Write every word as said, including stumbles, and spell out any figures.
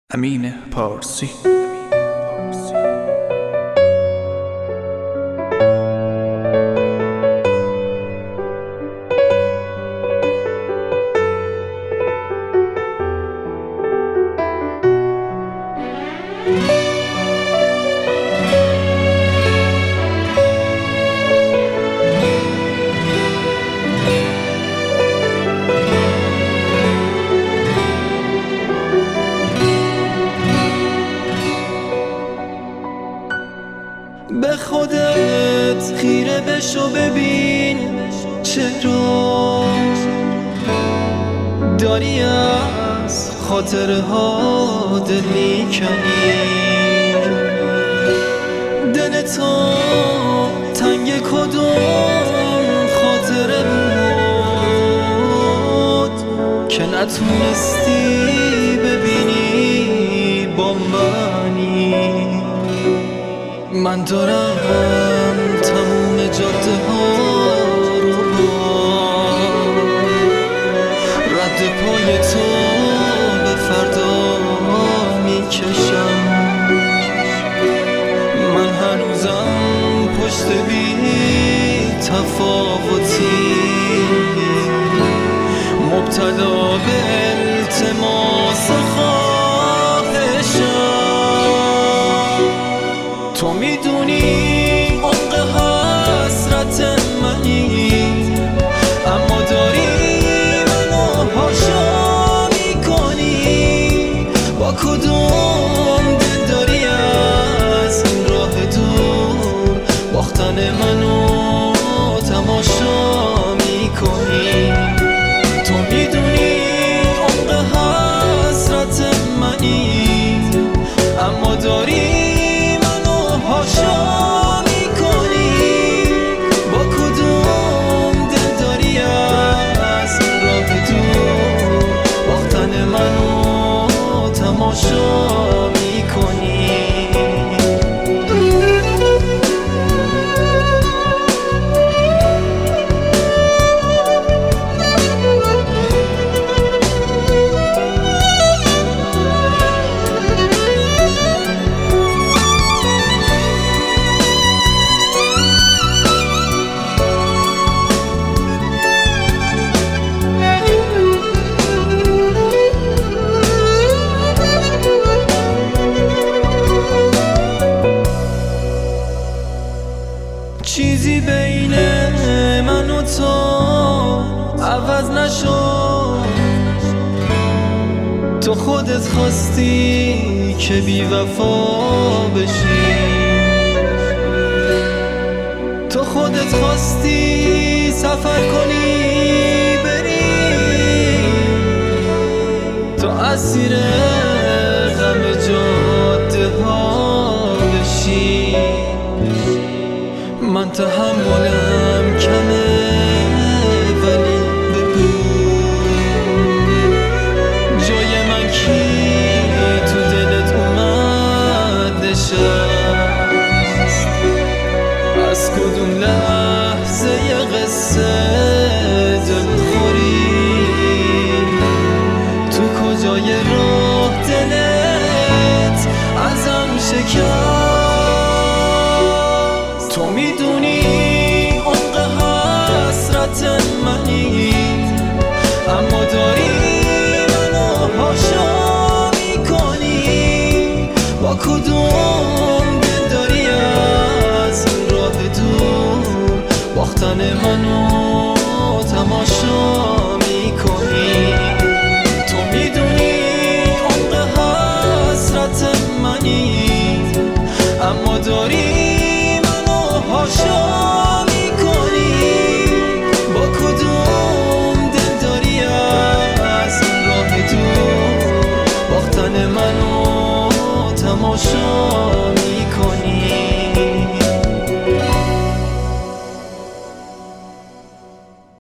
امین پارسی. به خودت خیره بشو ببین چرا داری از خاطره ها دل میکنی. دل تو تنگ کدوم خاطره بود که نتونستی ببینی با منی. من دارم تموم جاده ها رو با رد پای تو به فردا میکشم. من هنوزم پشت بی تفاوتی مبتلا به التماس خواهشم. تو میدونی عمق حسرت منی، اما داری منو هاشا میکنی. با کدوم دل داری از این راه دور باختن منو تماشا میکنی. تو میدونی عمق حسرت منی، اما داری هاشا میکنی. با کدوم دل داری از راه دور باختن منو تماشا میکنی. چیزی بین من و تو عوض نشد. تو خودت خواستی که بی وفا بشی. تو خودت خواستی سفر کنی بری. تو اسیر غم جاده ها بشی. من تحملم کمه ولی بگو جای من کی تو دلت اومد نشست. از کدوم لحظه ی قصه دلخوری تو کجای راه دلت ازم شکست. تو میدونی عمق حسرت منی، اما داری منو هاشا میکنی. با کدوم دل داری از راه دور باختن منو تماشا میکنی. تو میدونی عمق حسرت منی، اما داری هاشا